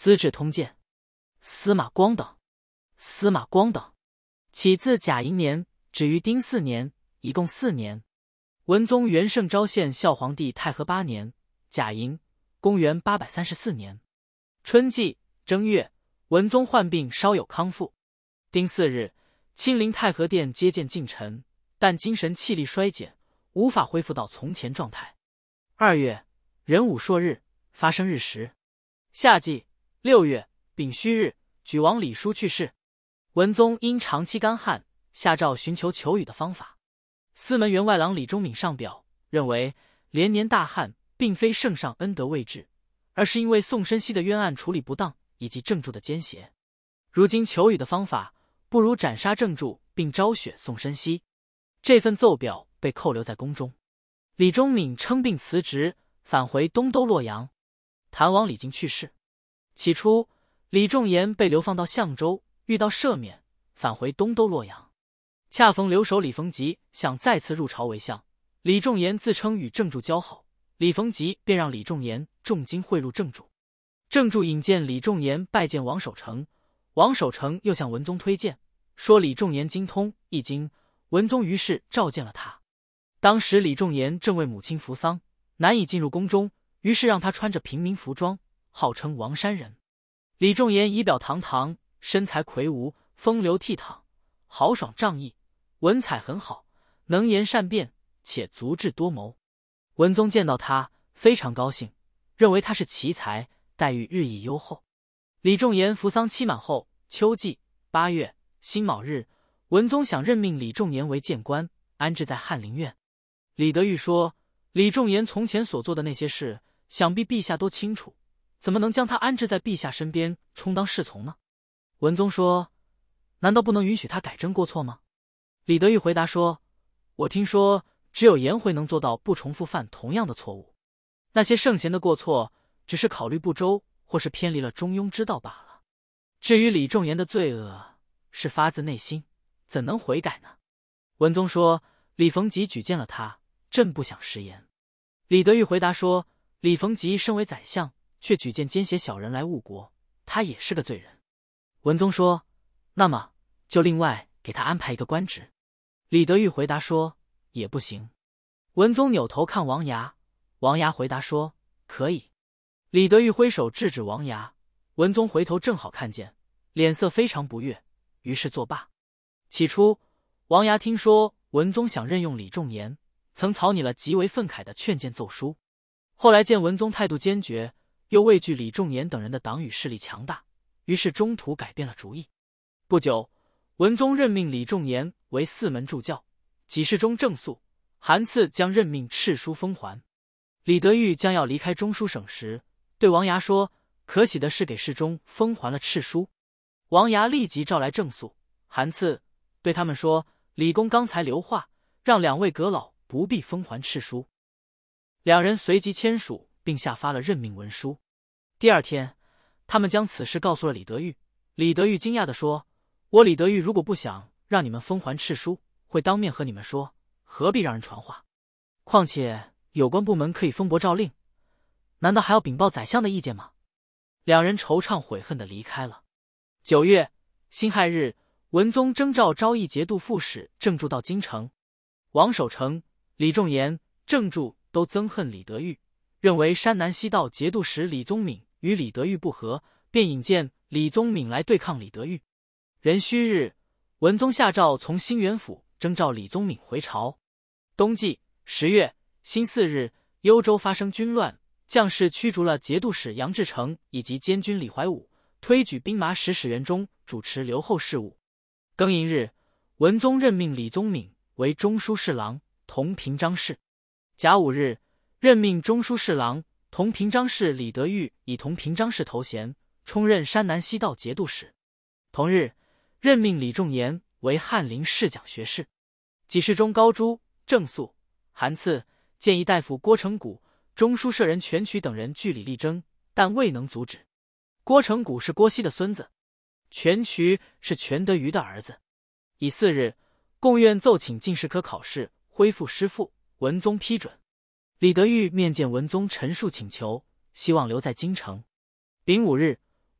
资治通鉴》，司马光等。司马光等起自甲寅年，止于丁巳年，一共4年。文宗元圣昭献孝皇帝太和8年，甲寅，公元834年春季正月，文宗患病，稍有康复。丁巳日，亲临太和殿接见近臣，但精神气力衰减，无法恢复到从前状态。2月，壬午朔日，发生日食。夏季6月丙戌日，举王李叔去世。文宗因长期干旱，下诏寻求求雨的方法。司门员外郎李忠敏上表，认为连年大旱并非圣上恩德未至，而是因为宋申锡的冤案处理不当以及正柱的奸邪。如今求雨的方法，不如斩杀正柱并昭雪宋申锡。这份奏表被扣留在宫中。李忠敏称病辞职，返回东都洛阳。谭王李靖去世。起初，李仲言被流放到相州，遇到赦免，返回东都洛阳。恰逢留守李逢吉想再次入朝为相，李仲言自称与正柱交好，李逢吉便让李仲言重金贿赂正柱。正柱引荐李仲言拜见王守成，王守成又向文宗推荐，说李仲言精通易经，文宗于是召见了他。当时李仲言正为母亲服丧，难以进入宫中，于是让他穿着平民服装，号称王山人。李仲言仪表堂堂，身材魁梧，风流倜傥，豪爽仗义，文采很好，能言善辩，且足智多谋。文宗见到他非常高兴，认为他是奇才，待遇日益优厚。李仲言服丧期满后，秋季8月辛卯日，文宗想任命李仲言为谏官，安置在翰林院。李德裕说，李仲言从前所做的那些事，想必陛下都清楚，怎么能将他安置在陛下身边充当侍从呢？文宗说，难道不能允许他改正过错吗？李德裕回答说，我听说只有颜回能做到不重复犯同样的错误，那些圣贤的过错只是考虑不周，或是偏离了中庸之道罢了。至于李仲言的罪恶是发自内心，怎能悔改呢？文宗说，李逢吉举荐了他，朕不想食言。李德裕回答说，李逢吉身为宰相，却举荐奸邪小人来误国，他也是个罪人。文宗说，那么就另外给他安排一个官职。李德裕回答说，也不行。文宗扭头看王牙，王牙回答说，可以。李德裕挥手制止王牙，文宗回头正好看见，脸色非常不悦，于是作罢。起初，王牙听说文宗想任用李仲言，曾草拟了极为愤慨的劝谏奏书。后来见文宗态度坚决，又畏惧李仲言等人的党羽势力强大，于是中途改变了主意。不久，文宗任命李仲言为4门助教，给事中正肃，韩赐将任命敕书封还。李德裕将要离开中书省时，对王牙说，可喜的是给事中封还了敕书。王牙立即召来正肃、韩赐，对他们说，李公刚才留话，让2位阁老不必封还敕书。2人随即签署，并下发了任命文书。第2天，他们将此事告诉了李德裕。李德裕惊讶地说，我李德裕如果不想让你们封还敕书，会当面和你们说，何必让人传话？况且有关部门可以封驳诏令，难道还要禀报宰相的意见吗？2人惆怅悔恨地离开了。9月辛亥日，文宗征召昭义节度副使郑注到京城。王守成、李仲言、郑注都憎恨李德裕，认为山南西道节度使李宗闵与李德裕不和，便引荐李宗闵来对抗李德裕。壬戌日，文宗下诏从兴元府征召李宗闵回朝。冬季10月辛巳日，幽州发生军乱，将士驱逐了节度使杨志成以及监军李怀武，推举兵马使史元忠主持留后事务。庚寅日，文宗任命李宗闵为中书侍郎、同平章事。甲午日，任命中书侍郎、同平章事李德裕以同平章事头衔，充任山南西道节度使。同日，任命李仲言为翰林侍讲学士。给事中高朱、郑肃、韩赐、谏议大夫郭成古、中书舍人全渠等人据理力争，但未能阻止。郭成古是郭熙的孙子，全渠是全德瑜的儿子。乙巳日，贡院奏请进士科考试，恢复师傅，文宗批准。李德裕面见文宗，陈述请求，希望留在京城。丙午日，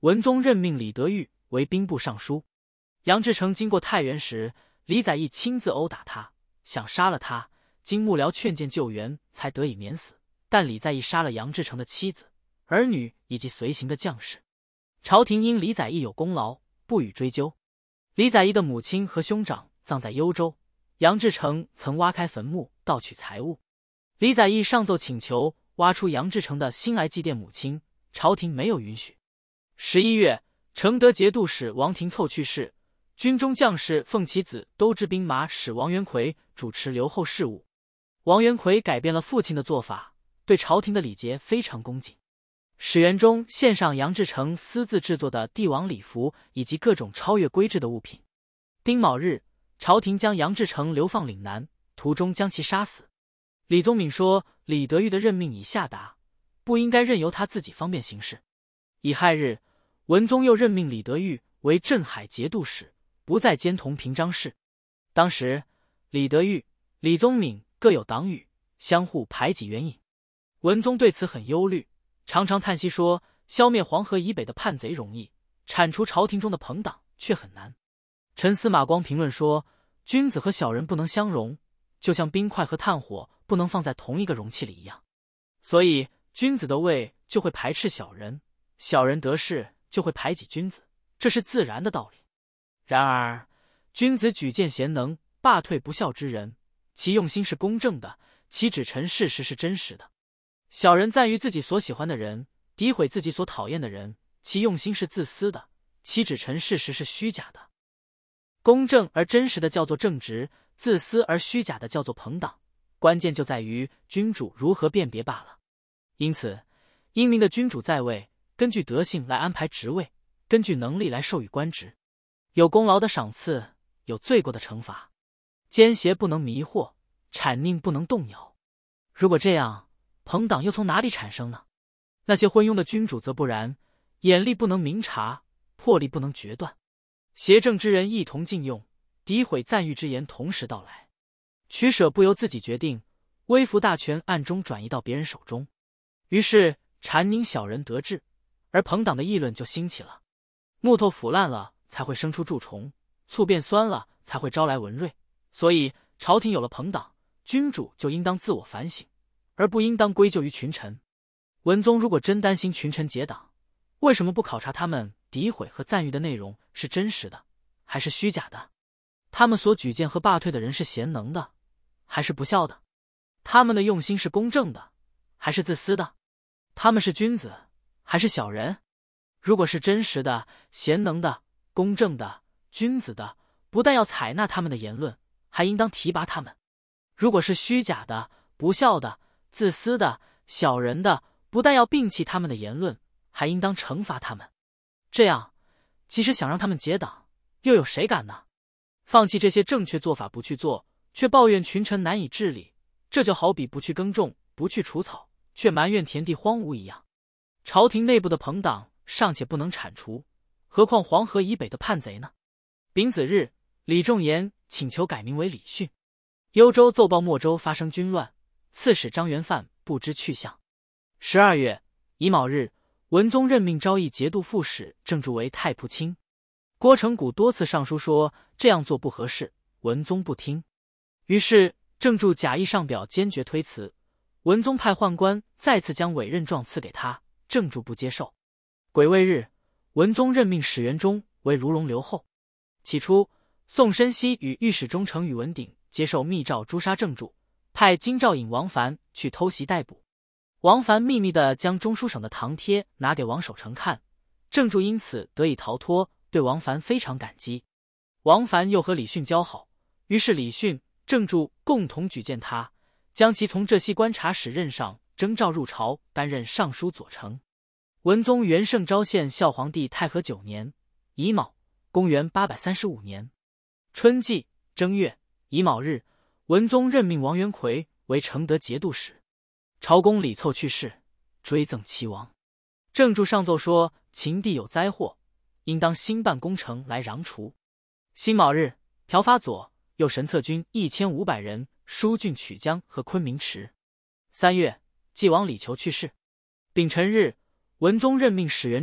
文宗任命李德裕为兵部尚书。杨志成经过太原时，李载义亲自殴打他，想杀了他，经幕僚劝谏救援，才得以免死。但李载义杀了杨志成的妻子、儿女以及随行的将士。朝廷因李载义有功劳，不予追究。李载义的母亲和兄长葬在幽州，杨志成曾挖开坟墓盗取财物。李载义上奏请求挖出杨志成的心来祭奠母亲，朝廷没有允许。11月，承德节度使王廷凑去世，军中将士奉其子都知兵马使王元奎主持留后事务。王元奎改变了父亲的做法，对朝廷的礼节非常恭敬。史元忠献上杨志成私自制作的帝王礼服以及各种超越规制的物品。丁卯日，朝廷将杨志成流放岭南，途中将其杀死。李宗闵说，李德裕的任命已下达，不应该任由他自己方便行事。乙亥日，文宗又任命李德裕为镇海节度使，不再兼同平章事。当时李德裕、李宗闵各有党羽，相互排挤援引。文宗对此很忧虑，常常叹息说，消灭黄河以北的叛贼容易，铲除朝廷中的朋党却很难。陈司马光评论说，君子和小人不能相容，就像冰块和炭火不能放在同一个容器里一样。所以君子的位就会排斥小人，小人得势就会排挤君子，这是自然的道理。然而君子举荐贤能，罢退不孝之人，其用心是公正的，其指陈事实是真实的。小人赞誉自己所喜欢的人，诋毁自己所讨厌的人，其用心是自私的，其指陈事实是虚假的。公正而真实的叫做正直，自私而虚假的叫做朋党，关键就在于君主如何辨别罢了。因此，英明的君主在位，根据德性来安排职位，根据能力来授予官职，有功劳的赏赐，有罪过的惩罚，奸邪不能迷惑，谄佞不能动摇。如果这样，朋党又从哪里产生呢？那些昏庸的君主则不然，眼力不能明察，魄力不能决断，邪正之人一同禁用，诋毁赞誉之言同时到来，取舍不由自己决定，微服大权暗中转移到别人手中，于是谄佞小人得志，而朋党的议论就兴起了。木头腐烂了才会生出蛀虫，醋变酸了才会招来蚊蚋，所以朝廷有了朋党，君主就应当自我反省，而不应当归咎于群臣。文宗如果真担心群臣结党，为什么不考察他们诋毁和赞誉的内容是真实的还是虚假的？他们所举荐和罢退的人是贤能的还是不孝的？他们的用心是公正的还是自私的？他们是君子还是小人？如果是真实的、贤能的、公正的、君子的，不但要采纳他们的言论，还应当提拔他们；如果是虚假的、不孝的、自私的、小人的，不但要摒弃他们的言论，还应当惩罚他们。这样，即使想让他们结党，又有谁敢呢？放弃这些正确做法不去做，却抱怨群臣难以治理，这就好比不去耕种、不去除草，却埋怨田地荒芜一样。朝廷内部的朋党尚且不能铲除，何况黄河以北的叛贼呢？丙子日，李仲言请求改名为李训。幽州奏报莫州发生军乱，刺史张元范不知去向。12月，乙卯日，文宗任命昭义节度副使郑注为太仆卿。郭成古多次上书说这样做不合适，文宗不听，于是郑注假意上表坚决推辞。文宗派宦官再次将委任状赐给他，郑注不接受。癸未日，文宗任命史元忠为卢龙留后。起初，宋申锡与御史中丞宇文鼎接受密诏诛杀郑注，派京兆尹王凡去偷袭逮捕。王凡秘密地将中书省的唐帖拿给王守成看，郑注因此得以逃脱，对王凡非常感激。王凡又和李训交好，于是李训、郑注共同举荐他，将其从浙西观察使任上征召入朝，担任尚书左丞。文宗元圣昭献孝皇帝太和9年乙卯，公元835年春季正月乙卯日，文宗任命王元奎为承德节度使。朝公李凑去世，追赠齐王。郑注上奏说秦地有灾祸，应当兴办工程来攘除。辛卯日，调发左右神策军1500人疏浚曲江和昆明池。3月，晋王李求去世。丙辰日，文宗任命史元忠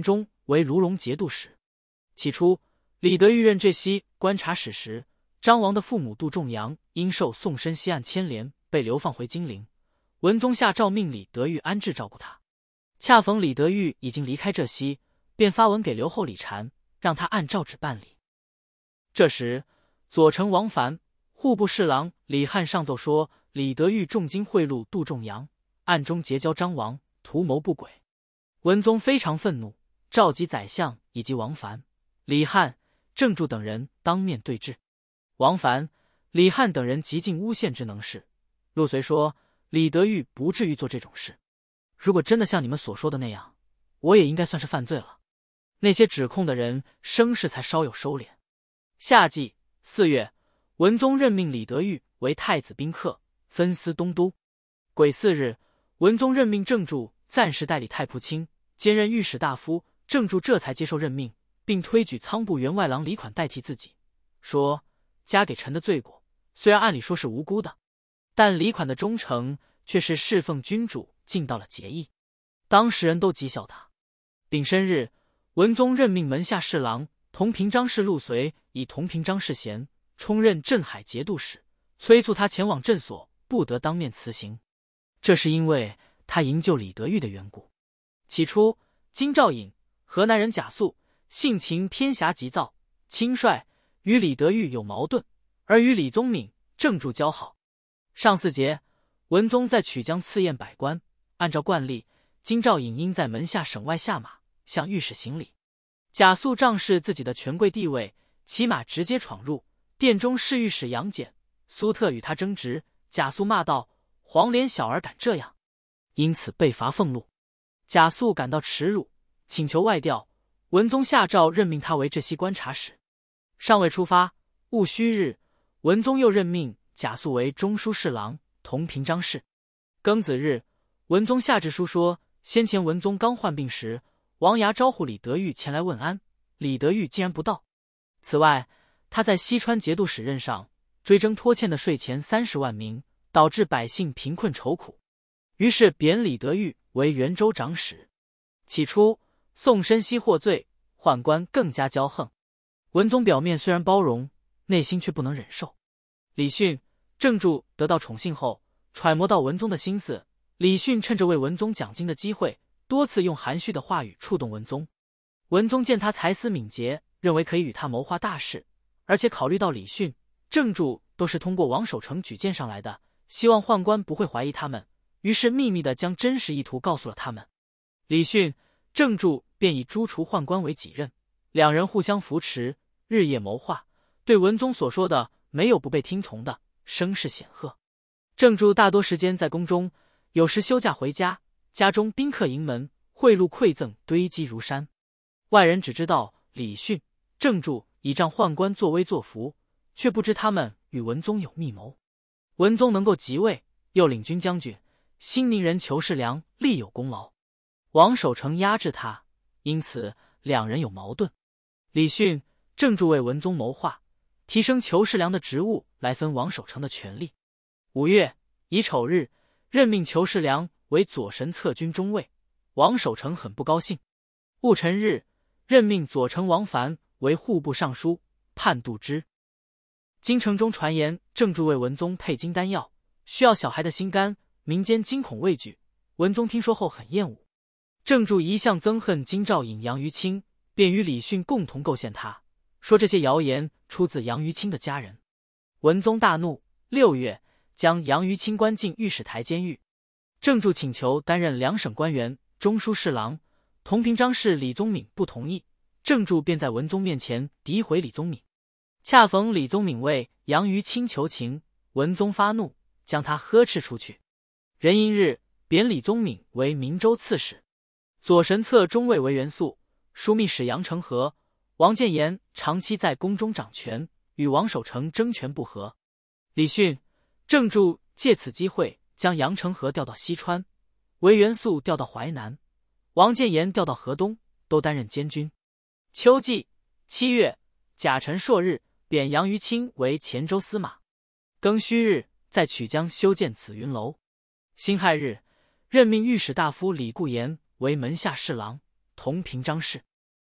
为卢龙节度使。起初，李德裕任浙西观察使时，张王的父母杜仲阳因受宋申西案牵连，被流放回金陵。文宗下诏命李德裕安置照顾他。恰逢李德裕已经离开浙西，便发文给留后李禅，让他按诏旨办理。这时，左丞王凡、户部侍郎李翰上奏说，李德裕重金贿赂杜仲阳，暗中结交张王，图谋不轨。文宗非常愤怒，召集宰相以及王凡、李翰、郑注等人当面对质。王凡、李翰等人极尽诬陷之能事。陆随说，李德裕不至于做这种事。如果真的像你们所说的那样，我也应该算是犯罪了。那些指控的人声势才稍有收敛。夏季4月，文宗任命李德裕为太子宾客，分司东都。癸巳日，文宗任命郑注暂时代理太仆卿，兼任御史大夫。郑注这才接受任命，并推举仓部员外郎李款代替自己，说加给臣的罪过，虽然按理说是无辜的，但李款的忠诚却是侍奉君主，尽到了节义。当时人都讥笑他。丙申日，文宗任命门下侍郎同平章事陆随以同平章事衔，充任镇海节度使，催促他前往镇所，不得当面辞行。这是因为他营救李德裕的缘故。起初，京兆尹河南人贾肃性情偏狭急躁轻率，与李德裕有矛盾，而与李宗闵、郑注交好。上巳节，文宗在曲江赐宴百官，按照惯例，京兆尹应在门下省外下马，向御史行礼。贾肃仗势自己的权贵地位，骑马直接闯入殿中，侍御史杨简、苏特与他争执。贾肃骂道：“黄脸小儿敢这样！”因此被罚俸禄。贾肃感到耻辱，请求外调。文宗下诏任命他为浙西观察使。尚未出发，戊戌日，文宗又任命贾肃为中书侍郎、同平章事。庚子日，文宗下旨书说，先前文宗刚患病时，王衙招呼李德裕前来问安，李德裕竟然不到。此外，他在西川节度使任上追征拖欠的税钱30万名，导致百姓贫困愁苦，于是贬李德裕为元州长史。起初，宋申西获罪，宦官更加骄横。文宗表面虽然包容，内心却不能忍受。李训、郑注得到宠幸后，揣摩到文宗的心思，李训趁着为文宗讲经的机会，多次用含蓄的话语触动文宗。文宗见他才思敏捷，认为可以与他谋划大事，而且考虑到李训、郑注都是通过王守成举荐上来的，希望宦官不会怀疑他们，于是秘密地将真实意图告诉了他们。李训、郑注便以诛除宦官为己任，两人互相扶持，日夜谋划，对文宗所说的没有不被听从的，声势显赫。郑注大多时间在宫中，有时休假回家，家中宾客盈门，贿赂馈赠堆积如山。外人只知道李训、郑注倚仗宦官作威作福，却不知他们与文宗有密谋。文宗能够即位，又领军将军，新宁人裘世良立有功劳。王守成压制他，因此两人有矛盾。李训、郑注为文宗谋划，提升裘世良的职务来分王守成的权力。5月乙丑日，任命裘世良为左神策军中尉，王守成很不高兴。戊辰日，任命左丞王凡为户部尚书，判度之。京城中传言郑注为文宗配金丹药，需要小孩的心肝，民间惊恐畏惧。文宗听说后很厌恶。郑注一向憎恨京兆尹杨于清，便与李训共同构陷他，说这些谣言出自杨于清的家人。文宗大怒，6月将杨于清关进御史台监狱。郑注请求担任两省官员、中书侍郎，同平章事李宗闵不同意，郑注便在文宗面前诋毁李宗闵。恰逢李宗闵为杨于清求情，文宗发怒，将他呵斥出去。壬寅日，贬李宗闵为明州刺史。左神策中尉为元肃，枢密使杨承和、王建言长期在宫中掌权，与王守成争权不和。李训、郑注借此机会将杨承和调到西川，韦元肃调到淮南，王建言调到河东，都担任监军。秋季7月甲辰朔日，贬杨于清为黔州司马。庚戌日，在曲江修建紫云楼。辛亥日，任命御史大夫李固言为门下侍郎、同平章事。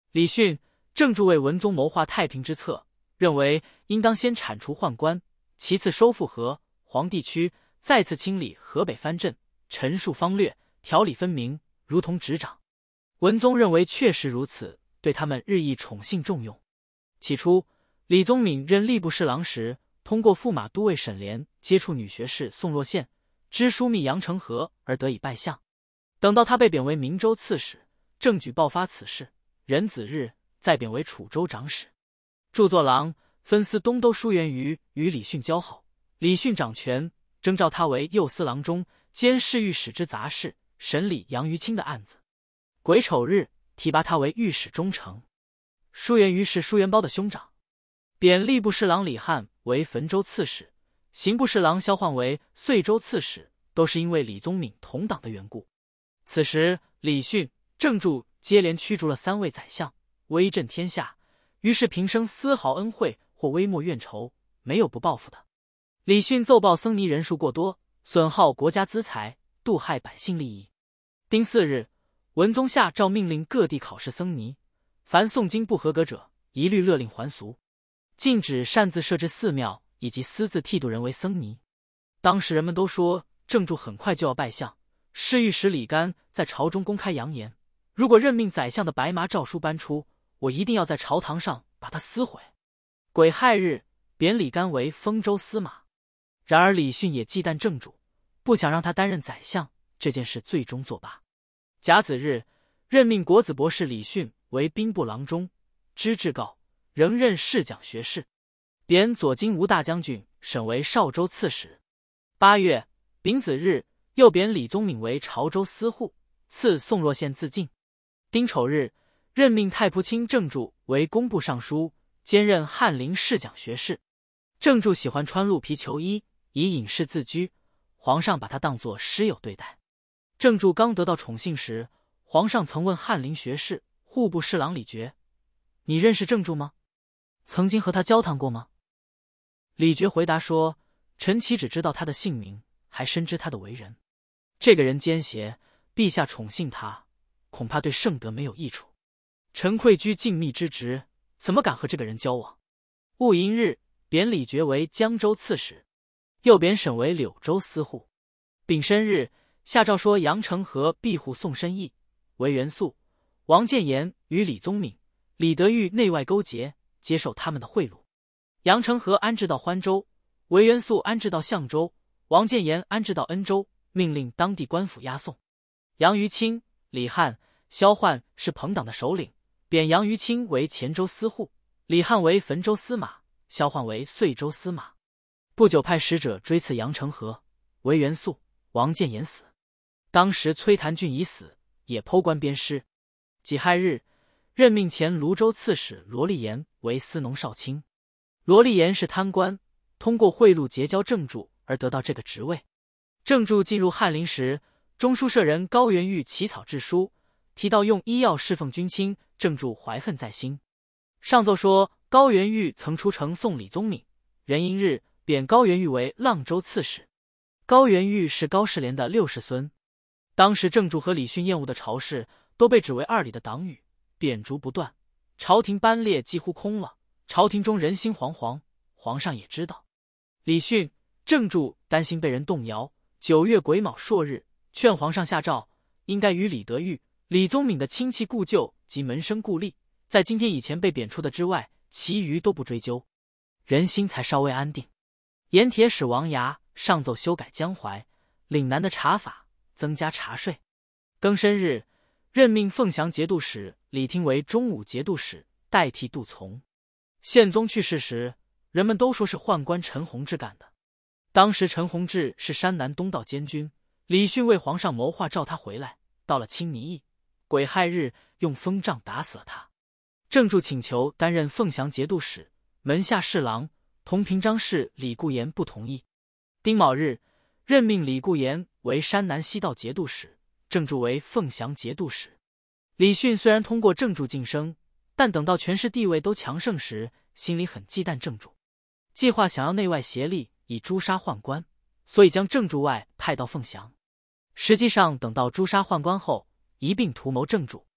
李训、郑注为文宗谋划太平之策，认为应当先铲除宦官，其次收复河、黄地区，再次清理河北藩镇，陈述方略，条理分明，如同执掌。文宗认为确实如此，对他们日益宠信重用。起初，李宗闵任吏部侍郎时，通过驸马都尉沈廉接触女学士宋若宪，知枢密杨承和而得以拜相。等到他被贬为明州刺史，正举报发此事，壬子日再贬为楚州长史。著作郎分司东都书元瑜与李训交好，李训掌权，征召他为右司郎中，兼侍御史之杂事，审理杨于清的案子。癸丑日，提拔他为御史中丞。书元瑜是书元褒的兄长。贬吏部侍郎李翰为汾州刺史，刑部侍郎萧焕为遂州刺史，都是因为李宗闵同党的缘故。此时，李训、郑注接连驱逐了3位宰相，威震天下，于是平生丝毫恩惠或微末怨仇，没有不报复的。李训奏报僧尼人数过多，损耗国家资财，妒害百姓利益。丁巳日，文宗下诏命令各地考试僧尼，凡诵经不合格者，一律勒令还俗，禁止擅自设置寺庙以及私自剃度人为僧尼。当时人们都说郑注很快就要拜相，侍御史李干在朝中公开扬言，如果任命宰相的白麻诏书搬出，我一定要在朝堂上把它撕毁。癸亥日，贬李干为丰州司马。然而李训也忌惮郑注，不想让他担任宰相，这件事最终作罢。甲子日，任命国子博士李训为兵部郎中，知制诰，仍任侍讲学士。贬左京吴大将军，审为邵州刺史。8月，丙子日，又贬李宗闵为潮州司户，赐宋若宪自尽。丁丑日，任命太仆卿郑注为工部尚书，兼任翰林侍讲学士。郑注喜欢穿鹿皮裘衣，以隐士自居，皇上把他当作师友对待。郑注刚得到宠幸时，皇上曾问翰林学士、户部侍郎李傕：“你认识郑注吗？曾经和他交谈过吗？”李傕回答说：“臣岂只知道他的姓名，还深知他的为人。这个人奸邪，陛下宠幸他，恐怕对圣德没有益处。臣愧居禁密之职，怎么敢和这个人交往？”戊寅日，贬李傕为江州刺史，又贬沈为柳州司户。丙申日，下诏说杨承和庇护宋申义、韦元素、王建言与李宗闵、李德裕内外勾结，接受他们的贿赂。杨承和安置到欢州，韦元素安置到象州，王建言安置到恩州，命令当地官府押送。杨于清、李翰、萧焕是朋党的首领，贬杨于清为黔州司户，李翰为汾州司马，萧焕为遂州司马。不久派使者追刺杨承和、韦元素、王建言死。当时崔谭俊已死，也剖官鞭尸。己亥日，任命前泸州刺史罗立言为司农少卿。罗立言是贪官，通过贿赂结交郑注而得到这个职位。郑注进入翰林时，中书舍人高元玉起草制书，提到用医药侍奉君亲，郑注怀恨在心。上奏说高元玉曾出城送李宗闵，壬寅日贬高元玉为阆州刺史。高元玉是高士廉的六世孙。当时郑注和李训厌恶的朝士都被指为二李的党羽，贬逐不断，朝廷班列几乎空了，朝廷中人心惶惶，皇上也知道。李训、郑注担心被人动摇，9月癸卯朔日，劝皇上下诏，应该与李德裕、李宗闵的亲戚故旧及门生故吏，在今天以前被贬出的之外，其余都不追究，人心才稍微安定。盐铁使王牙上奏修改江淮、岭南的茶法，增加茶税。庚申日，任命凤翔节度使李听为中武节度使，代替杜从。宪宗去世时，人们都说是宦官陈弘志干的。当时陈弘志是山南东道监军，李训为皇上谋划召他回来，到了清泥驿，癸亥日用风杖打死了他。郑注请求担任凤翔节度使、门下侍郎，同平章事李固言不同意。丁卯日，任命李固言为山南西道节度使，郑注为凤翔节度使。李训虽然通过郑注晋升，但等到权势地位都强盛时，心里很忌惮郑注，计划想要内外协力以诛杀宦官，所以将郑注外派到凤翔。实际上等到诛杀宦官后，一并图谋郑注。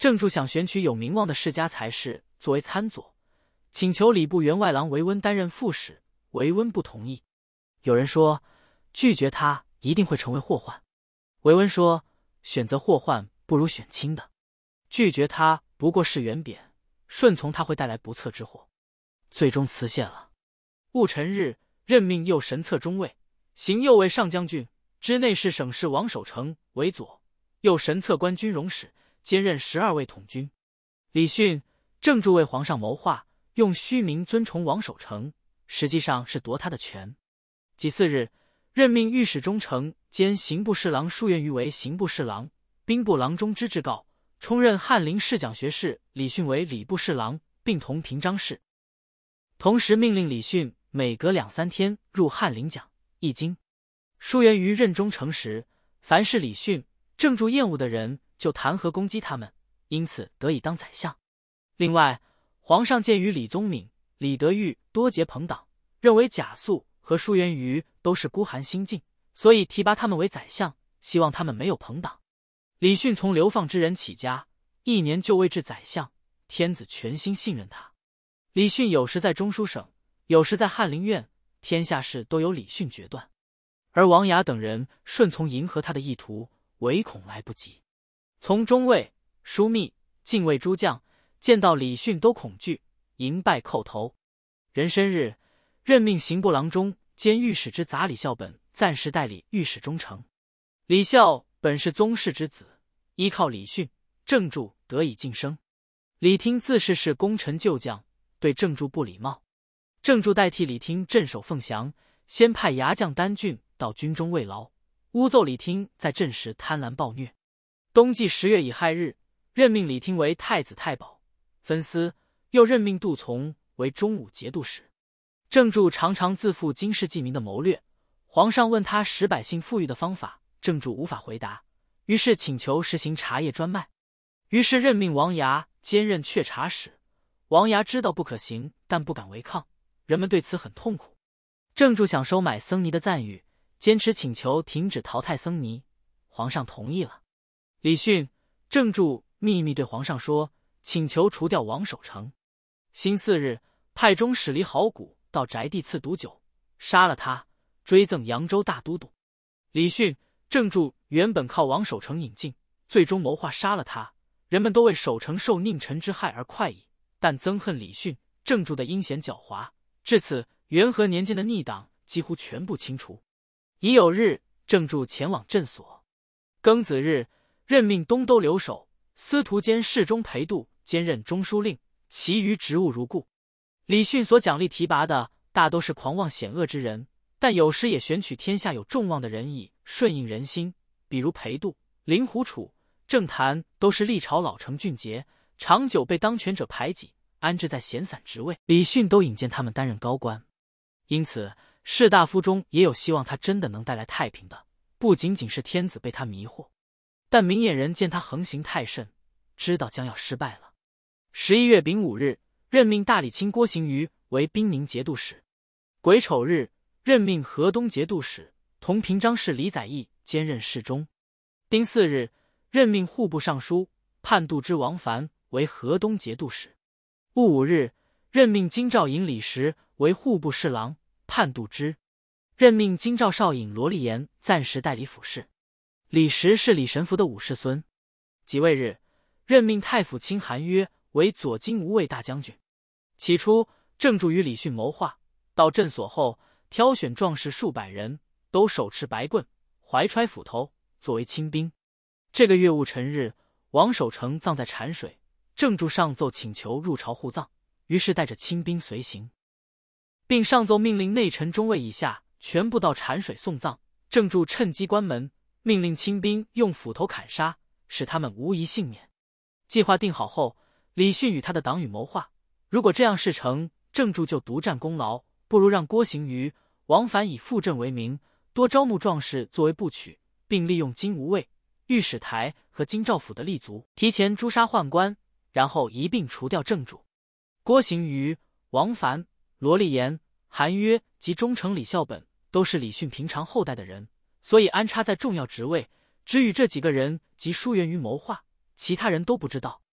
郑注想选取有名望的世家才士作为参佐，请求礼部员外郎韦温担任副使，韦温不同意。有人说，拒绝他一定会成为祸患。韦温说，选择祸患不如选轻的，拒绝他不过是圆扁，顺从他会带来不测之祸。最终辞谢了。戊辰日，任命右神策中尉，行右卫上将军，知内侍省事王守成为左，右神策官军容使，兼任12位统军。李训、郑注为皇上谋划，用虚名尊崇王守成，实际上是夺他的权。己巳日，任命御史中丞兼刑部侍郎舒元瑜为刑部侍郎、兵部郎中之至告，充任翰林侍讲学士李训为礼部侍郎，并同平章事。同时命令李训每隔2-3天入翰林讲易经。舒元瑜任中丞时，凡是李训、郑注厌恶的人，就弹劾攻击他们，因此得以当宰相。另外，皇上鉴于李宗闵、李德裕多结朋党，认为贾肃和舒元瑜都是孤寒心境，所以提拔他们为宰相，希望他们没有朋党。李训从流放之人起家，1年就位至宰相，天子全心信任他。李训有时在中书省，有时在翰林院，天下事都由李训决断。而王雅等人顺从迎合他的意图，唯恐来不及。从中尉、枢密、禁卫诸将见到李训都恐惧，迎拜叩头。壬申日，任命刑部郎中兼御史之杂李孝本暂时代理御史中丞。李孝本是宗室之子，依靠李训、郑注得以晋升。李听自恃是功臣旧将，对郑注不礼貌。郑注代替李听镇守凤翔，先派牙将丹俊到军中慰劳，诬奏李听在镇时贪婪暴虐。冬季10月乙亥日，任命李听为太子太保，分司，又任命杜从为中武节度使。郑注常常自负经世济民的谋略，皇上问他使百姓富裕的方法，郑注无法回答，于是请求实行茶叶专卖。于是任命王牙兼任阙茶使。王牙知道不可行，但不敢违抗，人们对此很痛苦。郑注想收买僧尼的赞誉，坚持请求停止淘汰僧尼，皇上同意了。李训、郑注秘密对皇上说，请求除掉王守成。辛巳日，派中使李好古到宅地赐毒酒，杀了他，追赠扬州大都督。李训、郑注原本靠王守成引进，最终谋划杀了他，人们都为守成受佞臣之害而快意，但憎恨李训、郑注的阴险狡猾，至此元和年间的逆党几乎全部清除。乙酉日，郑注前往镇所。庚子日，任命东都留守、司徒兼侍中裴度兼任中书令，其余职务如故。李训所奖励提拔的大都是狂妄险恶之人，但有时也选取天下有众望的人以顺应人心，比如裴度、令狐楚、郑谭都是历朝老成俊杰，长久被当权者排挤，安置在闲散职位，李训都引荐他们担任高官。因此士大夫中也有希望他真的能带来太平的，不仅仅是天子被他迷惑。但明眼人见他横行太甚，知道将要失败了。11月丙午日，任命大理卿郭行瑜为兵宁节度使。癸丑日，任命河东节度使、同平章事李载义兼任侍中。丁巳日，任命户部尚书、判度之王凡为河东节度使。戊午日，任命京兆尹李时为户部侍郎、判度之。任命京兆少尹罗立言暂时代理府事。李时是李神福的五世孙。己未日，任命太府卿韩约为左京无卫大将军。起初，郑注与李训谋划，到镇所后，挑选壮士数百人，都手持白棍，怀揣斧头，作为亲兵。这个月戊辰日，王守成葬在产水，郑注上奏请求入朝护葬，于是带着亲兵随行，并上奏命令内臣中尉以下全部到产水送葬。郑注趁机关门，命令亲兵用斧头砍杀，使他们无一幸免。计划定好后，李训与他的党羽谋划，如果这样事成，郑注就独占功劳，不如让郭行瑜、王凡以复镇为名，多招募壮士作为部曲，并利用京无卫、御史台和京兆府的立足，提前诛杀宦官，然后一并除掉郑注。郭行瑜、王凡、罗立言、韩约及中丞李孝本都是李训平常后代的人，所以安插在重要职位，只与这几个人及疏元于谋划，其他人都不知道。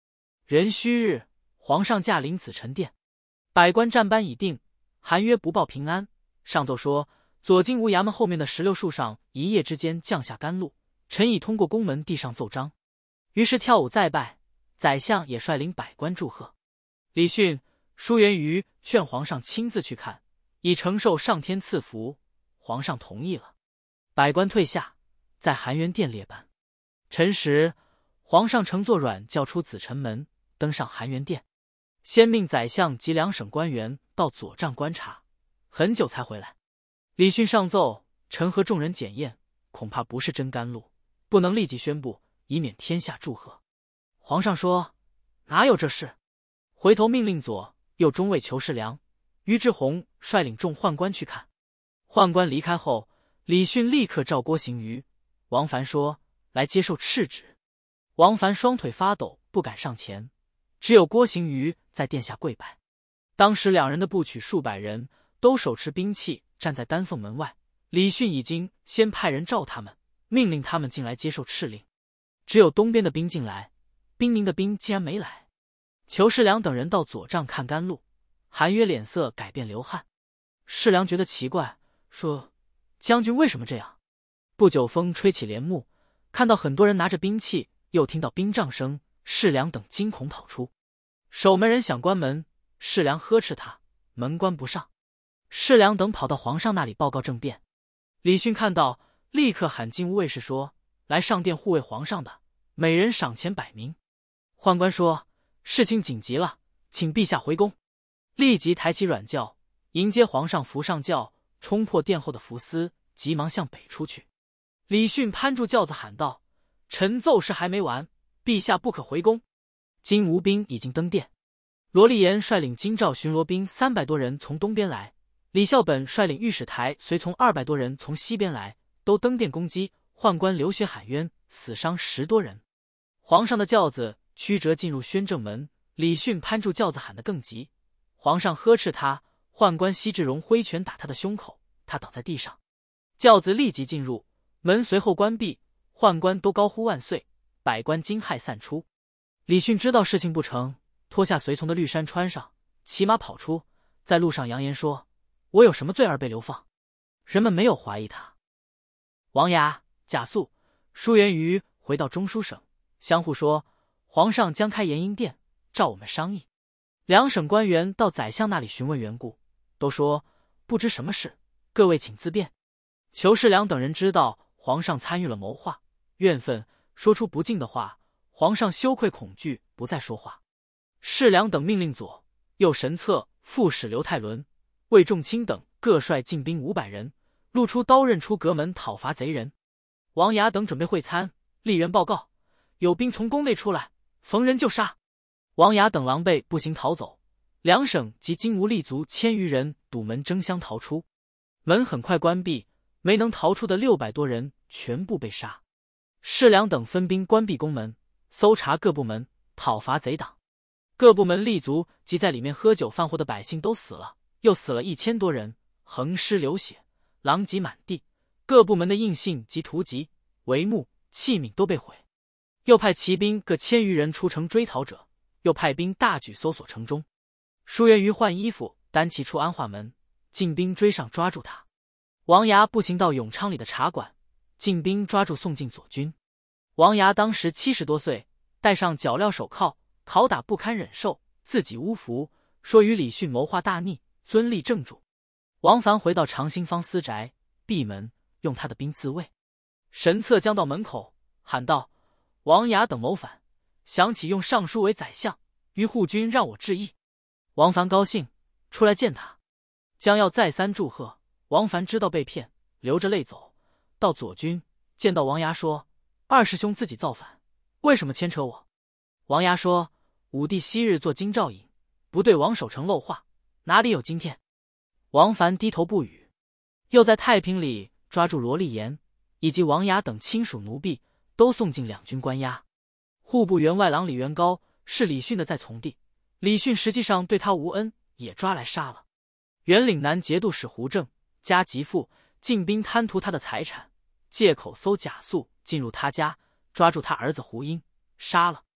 壬戌日，皇上驾临紫宸殿，百官站班已定。韩曰不报平安，上奏说左金吾衙门后面的16树上一夜之间降下甘露，臣已通过宫门递上奏章。于是跳舞再拜，宰相也率领百官祝贺。李训、舒元瑜劝皇上亲自去看，以承受上天赐福。皇上同意了，百官退下，在含元殿列班。辰时，皇上乘坐软轿出紫宸门，登上含元殿，先命宰相及2省官员到左帐观察，很久才回来。李训上奏，臣和众人检验，恐怕不是真甘露，不能立即宣布，以免天下祝贺。皇上说：“哪有这事？”回头命令左右中尉裘世良、于志宏率领众宦官去看。宦官离开后，李训立刻召郭行瑜、王凡说：“来接受敕旨。”王凡双腿发抖，不敢上前，只有郭行瑜在殿下跪拜。当时2人的部曲数百人，都手持兵器站在丹凤门外。李训已经先派人召他们，命令他们进来接受敕令。只有东边的兵进来，兵宁的兵竟然没来。裘世良等人到左帐看甘露，韩约脸色改变流汗。世良觉得奇怪，说：“将军为什么这样？”不久风吹起帘幕，看到很多人拿着兵器，又听到兵仗声，世良等惊恐跑出。守门人想关门，世良呵斥他，门关不上。世良等跑到皇上那里报告政变。李训看到，立刻喊金吾卫士说：“来上殿护卫皇上的，每人赏钱100名。”宦官说：“事情紧急了，请陛下回宫。”立即抬起软轿迎接皇上，扶上轿，冲破殿后的福司，急忙向北出去。李训攀住轿子喊道：“臣奏事还没完，陛下不可回宫。”金吾兵已经登殿。罗立言率领京兆巡逻兵300多人从东边来，李孝本率领御史台随从200多人从西边来，都登殿攻击。宦官流血喊冤，死伤10多人。皇上的轿子曲折进入宣政门，李训攀住轿子喊得更急。皇上呵斥他，宦官奚志荣挥拳打他的胸口，他倒在地上。轿子立即进入，门随后关闭，宦官都高呼万岁，百官惊骇散出。李训知道事情不成，脱下随从的绿衫穿上，骑马跑出，在路上扬言说：“我有什么罪而被流放？”人们没有怀疑他。王牙、贾肃、舒元瑜回到中书省，相互说：“皇上将开延英殿，召我们商议。”2省官员到宰相那里询问缘故，都说不知什么事，各位请自便。裘世良等人知道皇上参与了谋划，怨愤，说出不敬的话，皇上羞愧恐惧，不再说话。世良等命令左右神策、副使刘泰伦、魏仲卿等各率进兵500人，露出刀刃出阁门讨伐贼人。王牙等准备会餐，吏员报告有兵从宫内出来，逢人就杀。王牙等狼狈步行逃走，2省及金吾立足1000余人堵门争相逃出，门很快关闭，没能逃出的600多人全部被杀。世良等分兵关闭宫门，搜查各部门，讨伐贼党。各部门立足及在里面喝酒饭货的百姓都死了，又死了1000多人，横尸流血，狼藉满地。各部门的印信及图籍、帷幕、器皿都被毁。又派骑兵各1000余人出城追逃者，又派兵大举搜索城中。舒元瑜换衣服，单骑出安化门，进兵追上抓住他。王牙步行到永昌里的茶馆，进兵抓住送进左军。王牙当时70多岁，戴上脚镣手铐，拷打不堪忍受，自己诬服，说与李训谋划大逆，尊立正主。王凡回到长兴坊私宅，闭门，用他的兵自卫。神策将到门口，喊道：“王牙等谋反，想起用尚书为宰相，于护军让我致意。”王凡高兴，出来见他，将要再三祝贺。王凡知道被骗，流着泪走到左军，见到王牙说：“二师兄自己造反，为什么牵扯我？”王牙说：“武帝昔日做京兆尹，不对王守成漏话，哪里有今天？”王凡低头不语。又在太平里抓住罗立言以及王牙等亲属奴婢，都送进2军关押。户部员外郎李元高是李训的在从弟，李训实际上对他无恩，也抓来杀了。原岭南节度使胡正家极富，进兵贪图他的财产，借口搜贾肃进入他家，抓住他儿子胡英，杀了。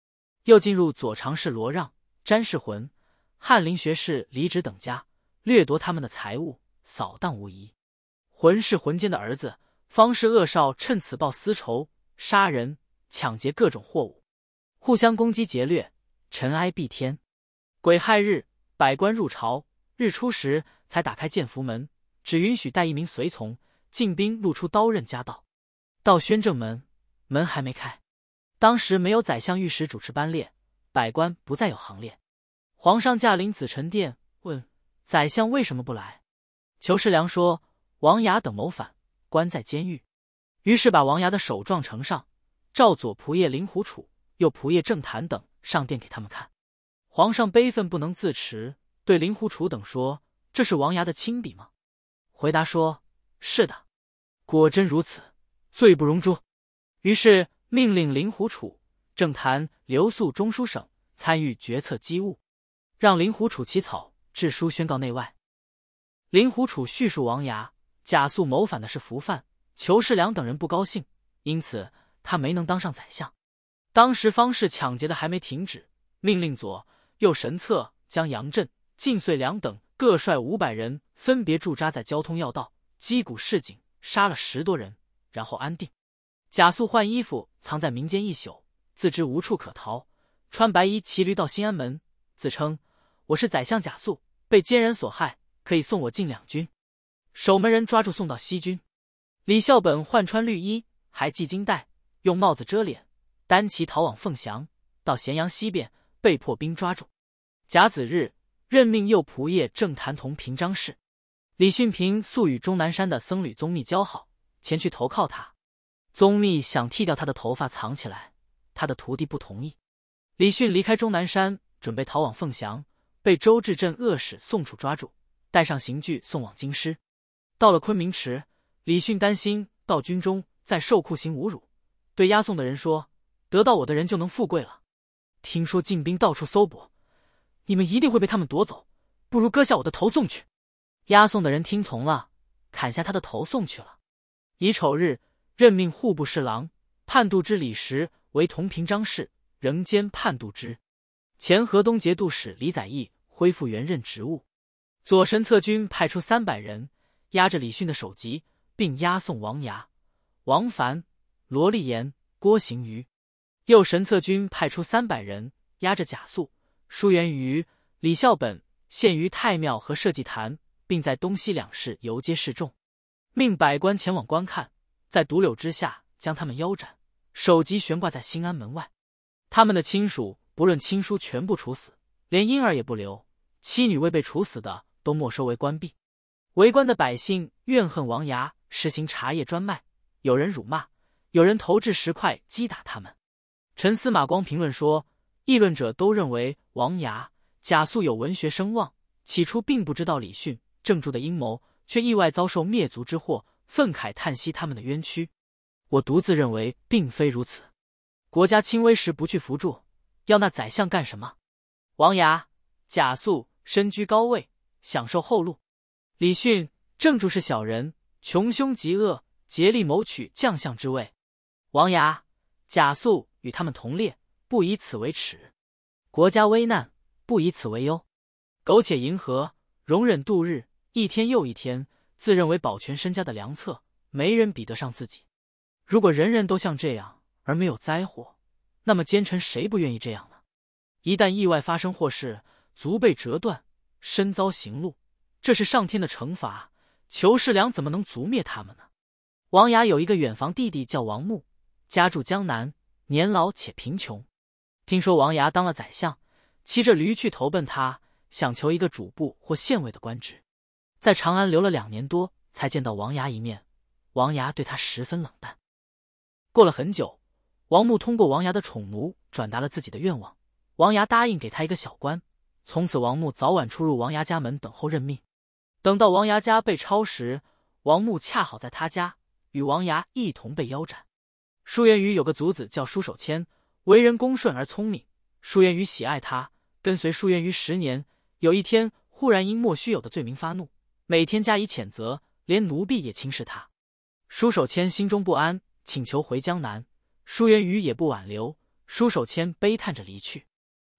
又进入左常侍罗让、詹世浑、翰林学士李直等家，掠夺他们的财物，扫荡无遗。浑是浑奸的儿子，方士恶少趁此报私仇，杀人抢劫各种货物，互相攻击劫掠，尘埃蔽天。癸亥日，百官入朝，日出时才打开建福门，只允许带一名随从，进兵露出刀刃夹道。到宣正门，门还没开。当时没有宰相御史主持班列，百官不再有行列。皇上驾临紫宸殿，问宰相为什么不来。裘世良说王衙等谋反，关在监狱。于是把王衙的首状呈上，召左仆射令狐楚、右仆射郑谭等上殿给他们看。皇上悲愤不能自持，对令狐楚等说：“这是王衙的亲笔吗？”回答说：“是的。”果真如此，罪不容诛。于是命令令狐楚、郑谭留宿中书省，参与决策机务，让令狐楚起草致书宣告内外。令狐楚叙述王衙、贾肃谋反的是伏犯，裘世良等人不高兴，因此他没能当上宰相。当时方士抢劫的还没停止，命令左右神策将杨震、靳遂良等各率500人分别驻扎在交通要道，击鼓示警，杀了10多人，然后安定。贾肃换衣服藏在民间一宿，自知无处可逃，穿白衣骑驴到新安门，自称我是宰相贾肃，被奸人所害，可以送我进两军。守门人抓住送到西军。李孝本换穿绿衣，还系金带，用帽子遮脸，单骑逃往凤翔，到咸阳西边，被迫兵抓住。甲子日，任命右仆射郑谭同平章事。李训平素与终南山的僧侣宗密交好，前去投靠他。宗密想剃掉他的头发藏起来，他的徒弟不同意。李训离开终南山，准备逃往凤翔，被周至镇恶使宋楚抓住，带上刑具送往京师。到了昆明池，李训担心到军中再受酷刑侮辱，对押送的人说：“得到我的人就能富贵了。听说晋兵到处搜捕，你们一定会被他们夺走，不如割下我的头送去。”押送的人听从了，砍下他的头送去了。乙丑日，任命户部侍郎、判度之李时为同平章事，仍兼判度之。前河东节度使李载义恢复原任职务。左神策军派出300人，押着李训的首级，并押送王衙、王凡、罗立言、郭行瑜。右神策军派出300人，押着贾肃、舒元瑜、李孝本，献于太庙和社稷坛，并在东西两市游街示众，命百官前往观看，在独柳之下将他们腰斩，首级悬挂在新安门外。他们的亲属不论亲疏全部处死，连婴儿也不留，妻女未被处死的都没收为官币。围观的百姓怨恨王衙实行茶叶专卖，有人辱骂，有人投掷石块击打他们。陈司马光评论说，议论者都认为王衙、贾肃有文学声望，起初并不知道李训、郑注的阴谋，却意外遭受灭族之祸，愤慨叹息他们的冤屈。我独自认为并非如此。国家倾危时不去扶助，要那宰相干什么？王衙、贾肃身居高位，享受后路。李训、郑注是小人，穷凶极恶，竭力谋取将相之位。王衙、贾肃与他们同列，不以此为耻。国家危难，不以此为忧。苟且迎合，容忍度日，一天又一天，自认为保全身家的良策，没人比得上自己。如果人人都像这样而没有灾祸，那么奸臣谁不愿意这样呢？一旦意外发生祸事，足被折断，身遭刑戮，这是上天的惩罚，裘世良怎么能族灭他们呢？王衙有一个远房弟弟叫王穆，家住江南，年老且贫穷。听说王衙当了宰相，骑着驴去投奔他，想求一个主簿或县尉的官职。在长安留了2年多，才见到王衙一面。王衙对他十分冷淡。过了很久，王穆通过王衙的宠奴转达了自己的愿望，王衙答应给他一个小官。从此王穆早晚出入王衙家门等候任命。等到王衙家被抄时，王穆恰好在他家，与王衙一同被腰斩。舒元瑜有个族子叫舒守谦，为人恭顺而聪明，舒元瑜喜爱他，跟随舒元瑜10年。有一天忽然因莫须有的罪名发怒，每天加以谴责，连奴婢也轻视他。舒守谦心中不安，请求回江南，舒元瑜也不挽留，舒守谦悲叹着离去。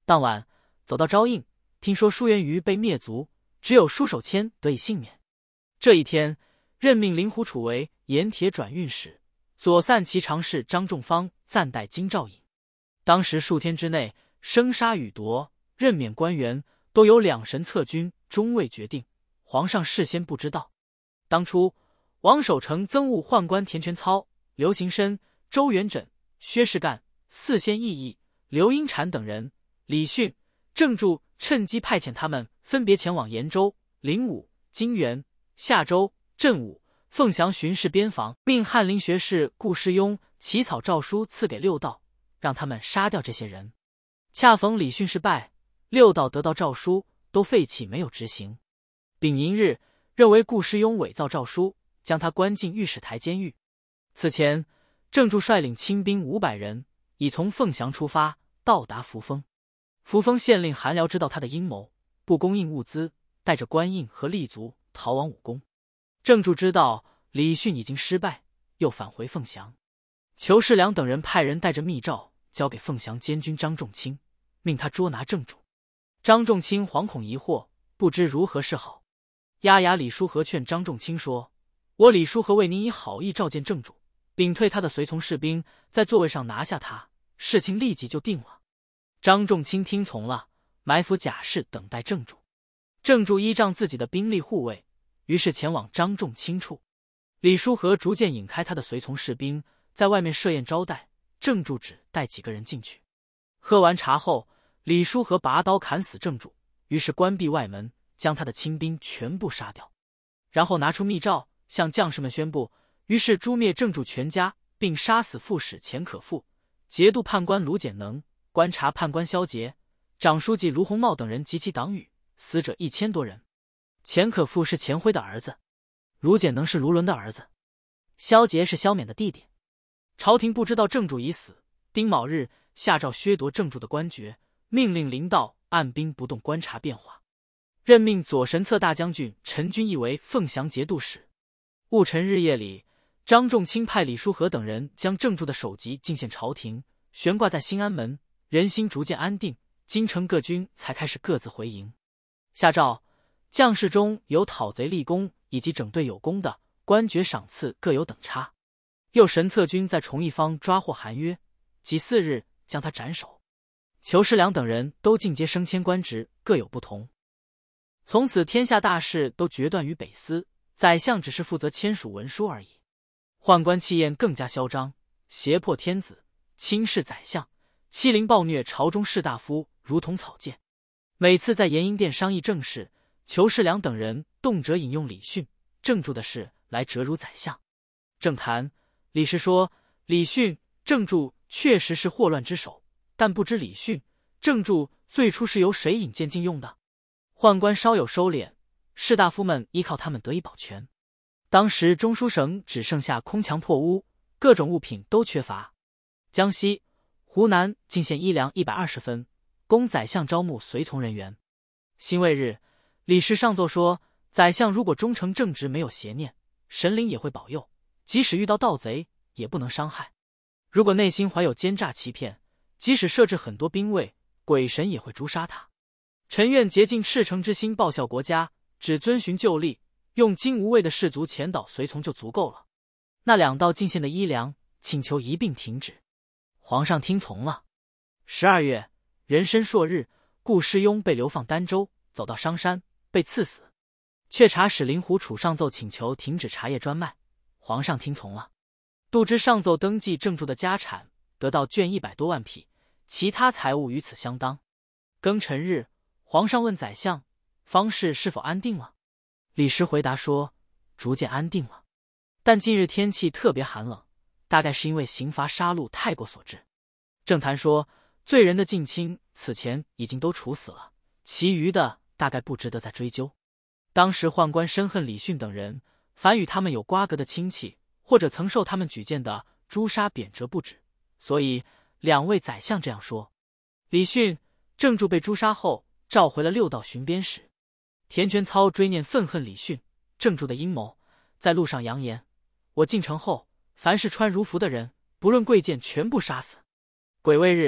当晚走到昭应，听说舒元瑜被灭族，只有舒守谦得以幸免。这一天，任命灵狐楚为盐铁转运使，左散骑常侍张仲方暂代京兆尹。当时数天之内，生杀予夺、任免官员都由两神策军终未决定，皇上事先不知道。当初王守成增务宦官田全操、刘行深、周元稹、薛士干、四县议役、刘英禅等人，李训、郑注趁机派遣他们分别前往延州、灵武、金元、夏州、镇武、凤翔巡视边防，命翰林学士顾世庸起草诏书赐给六道，让他们杀掉这些人。恰逢李训失败，六道得到诏书都废弃没有执行。丙寅日，认为顾世庸伪造诏书，将他关进御史台监狱。此前，郑注率领亲兵500人，已从凤翔出发，到达扶风。扶风县令韩辽知道他的阴谋，不供应物资，带着官印和立卒逃往武功。郑注知道李训已经失败，又返回凤翔。裘世良等人派人带着密诏交给凤翔监军张仲卿，命他捉拿郑注。张仲卿惶恐疑惑，不知如何是好。押牙李书和劝张仲卿说：“我李书和为您以好意召见郑注，屏退他的随从士兵，在座位上拿下他，事情立即就定了。”张仲卿听从了，埋伏甲士等待郑注。郑注依仗自己的兵力护卫，于是前往张仲卿处。李书和逐渐引开他的随从士兵，在外面设宴招待，郑注只带几个人进去。喝完茶后，李书和拔刀砍死郑注，于是关闭外门，将他的亲兵全部杀掉。然后拿出密诏，向将士们宣布，于是诛灭郑注全家，并杀死副使钱可复、节度判官卢简能、观察判官萧杰、长书记卢洪茂等人及其党羽，死者1000多人。钱可复是钱辉的儿子，卢简能是卢伦的儿子，萧杰是萧冕的弟弟。朝廷不知道郑注已死，丁卯日下诏削夺郑注的官爵，命令林道按兵不动观察变化，任命左神策大将军陈君义为凤翔节度使。戊辰日夜里，张仲卿派李书和等人将郑注的首级进献朝廷，悬挂在兴安门，人心逐渐安定，京城各军才开始各自回营。下诏，将士中有讨贼立功以及整队有功的，官爵赏赐各有等差。又神策军在崇义坊抓获韩约，己巳日将他斩首。裘世良等人都进阶升迁官职，各有不同。从此天下大事都决断于北司，宰相只是负责签署文书而已。宦官气焰更加嚣张，胁迫天子，轻视宰相，欺凌暴虐朝中士大夫，如同草芥。每次在延英殿商议政事，裘世良等人动辄引用李训、郑注的事来折辱宰相。政坛，李时说李训、郑注确实是祸乱之首，但不知李训、郑注最初是由谁引荐进用的。宦官稍有收敛，士大夫们依靠他们得以保全。当时中书省只剩下空墙破屋，各种物品都缺乏。江西、湖南进献衣粮120分，供宰相招募随从人员。辛未日，李时上奏说，宰相如果忠诚正直，没有邪念，神灵也会保佑，即使遇到盗贼也不能伤害。如果内心怀有奸诈欺骗，即使设置很多兵卫，鬼神也会诛杀他。臣愿竭尽赤诚之心报效国家，只遵循旧例，用精无畏的士卒前导随从就足够了。那2道进献的衣粮，请求一并停止。皇上听从了。12月，壬申朔日，顾世庸被流放儋州，走到商山，被赐死。阙查使灵狐楚上奏请求停止茶叶专卖，皇上听从了。杜之上奏登记郑注的家产，得到绢100多万匹，其他财物与此相当。庚辰日，皇上问宰相，方士是否安定了？李时回答说，逐渐安定了，但近日天气特别寒冷，大概是因为刑罚杀戮太过所致。政坛说，罪人的近亲此前已经都处死了，其余的大概不值得再追究。当时宦官深恨李训等人，凡与他们有瓜葛的亲戚，或者曾受他们举荐的，诛杀贬谪不止，所以2位宰相这样说。李训、郑注被诛杀后，召回了6道巡边使。田全操追念愤恨李训、郑注的阴谋，在路上扬言，我进城后，凡是穿儒服的人，不论贵贱，全部杀死。癸未日，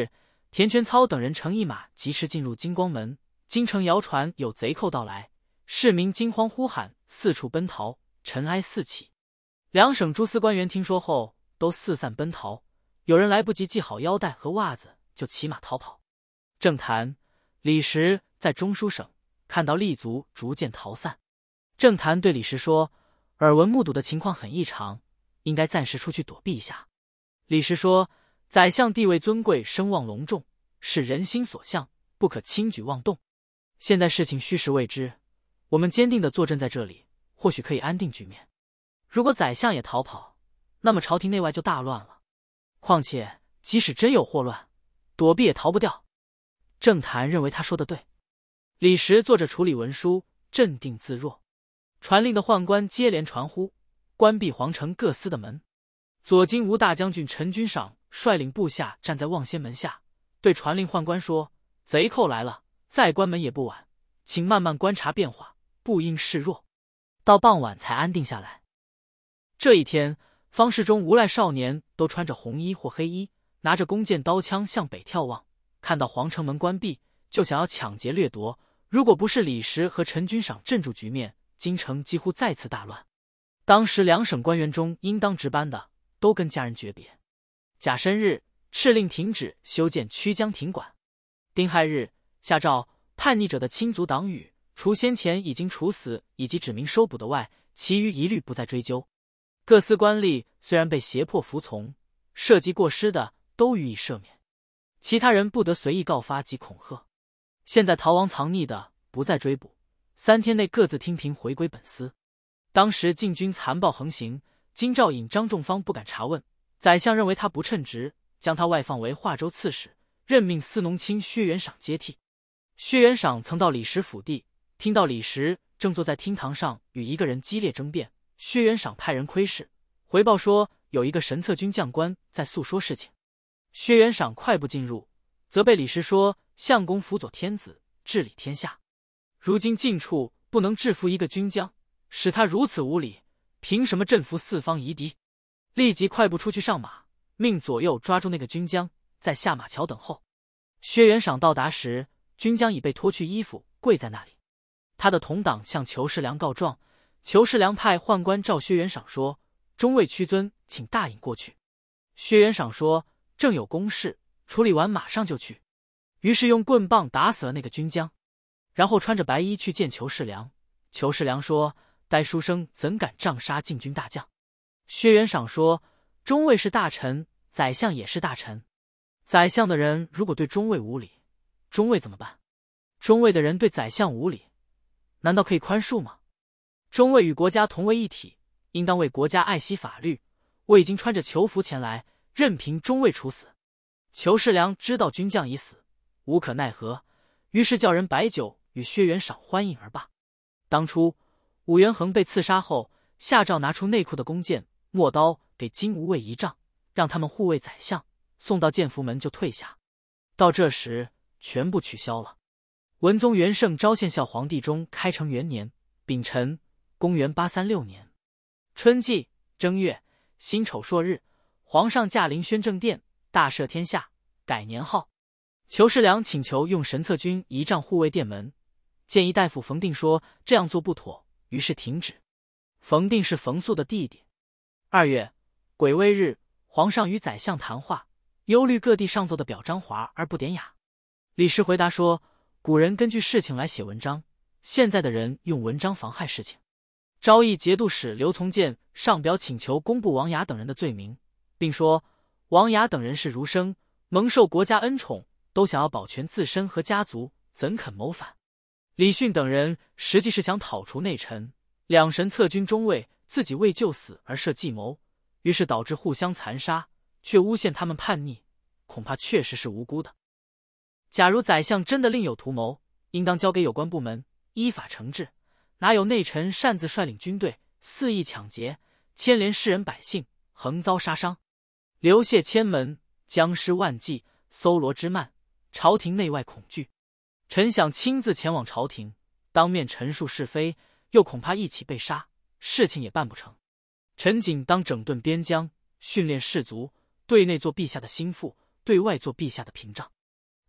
田全操等人乘一马疾驰进入金光门，京城谣传有贼寇到来，市民惊慌呼喊，四处奔逃，尘埃四起。两省诸司官员听说后，都四散奔逃，有人来不及系好腰带和袜子，就骑马逃跑。郑谭、李实在中书省看到立卒逐渐逃散。郑谭对李实说：“耳闻目睹的情况很异常，应该暂时出去躲避一下。”李实说：“宰相地位尊贵，声望隆重，是人心所向，不可轻举妄动。现在事情虚实未知，我们坚定地坐镇在这里，或许可以安定局面。如果宰相也逃跑，那么朝廷内外就大乱了。况且即使真有祸乱，躲避也逃不掉。”郑谭认为他说的对。李实坐着处理文书，镇定自若。传令的宦官接连传呼，关闭皇城各司的门。左金吾大将军陈军赏率领部下站在望仙门下，对传令宦官说：“贼寇来了，再关门也不晚，请慢慢观察变化，不应示弱。”到傍晚才安定下来。这一天，方士中无赖少年都穿着红衣或黑衣，拿着弓箭刀枪向北眺望，看到皇城门关闭，就想要抢劫掠夺。如果不是李实和陈军赏镇住局面，京城几乎再次大乱。当时两省官员中应当值班的，都跟家人诀别。甲申日，敕令停止修建曲江亭馆。丁亥日，下诏叛逆者的亲族党羽，除先前已经处死以及指明收捕的外，其余一律不再追究。各司官吏虽然被胁迫服从，涉及过失的都予以赦免，其他人不得随意告发及恐吓。现在逃亡藏匿的不再追捕，3天内各自听凭回归本司。当时禁军残暴横行，京兆尹张仲方不敢查问，宰相认为他不称职，将他外放为华州刺史，任命司农卿薛元赏接替。薛元赏曾到李实府邸，听到李实正坐在厅堂上与一个人激烈争辩。薛元赏派人窥视，回报说有一个神策军将官在诉说事情。薛元赏快步进入，责备李实说：“相公辅佐天子，治理天下，如今近处不能制服一个军将，使他如此无礼，凭什么镇服四方夷狄？”立即快步出去上马，命左右抓住那个军将，在下马桥等候。薛元赏到达时，军将已被脱去衣服，跪在那里。他的同党向裘世良告状，裘世良派宦官召薛元赏说：“中尉屈尊，请大尹过去。”薛元赏说：“正有公事，处理完马上就去。”于是用棍棒打死了那个军将，然后穿着白衣去见裘世良。裘世良说：“呆书生怎敢杖杀禁军大将？”薛元赏说：“中尉是大臣，宰相也是大臣。宰相的人如果对中尉无礼，中尉怎么办？中尉的人对宰相无礼，难道可以宽恕吗？中尉与国家同为一体，应当为国家爱惜法律。我已经穿着囚服前来，任凭中尉处死。”裘世良知道军将已死，无可奈何，于是叫人摆酒与薛元赏欢饮而罢。当初武元衡被刺杀后，下诏拿出内库的弓箭、陌刀给金吾卫仪仗，让他们护卫宰相，送到建福门就退下。到这时全部取消了。文宗元圣昭献孝皇帝中开成元年丙辰，公元836年春季正月辛丑朔日，皇上驾临宣政殿，大赦天下，改年号。裘世良请求用神策军仪仗护卫殿门，建议大夫冯定说这样做不妥，于是停止。冯定是冯素的弟弟。2月癸未日，皇上与宰相谈话，忧虑各地上奏的表彰华而不典雅。李实回答说：“古人根据事情来写文章，现在的人用文章妨害事情。”昭义节度使刘从谏上表请求公布王雅等人的罪名，并说王雅等人是儒生，蒙受国家恩宠，都想要保全自身和家族，怎肯谋反？李训等人实际是想讨除内臣，两神策军中尉自己为救死而设计谋，于是导致互相残杀，却诬陷他们叛逆，恐怕确实是无辜的。假如宰相真的另有图谋，应当交给有关部门依法惩治，哪有内臣擅自率领军队肆意抢劫，牵连世人百姓，横遭杀伤，流血千门，僵尸万计，搜罗之慢，朝廷内外恐惧。臣想亲自前往朝廷，当面陈述是非，又恐怕一起被杀，事情也办不成。臣仅当整顿边疆，训练士卒，对内做陛下的心腹，对外做陛下的屏障。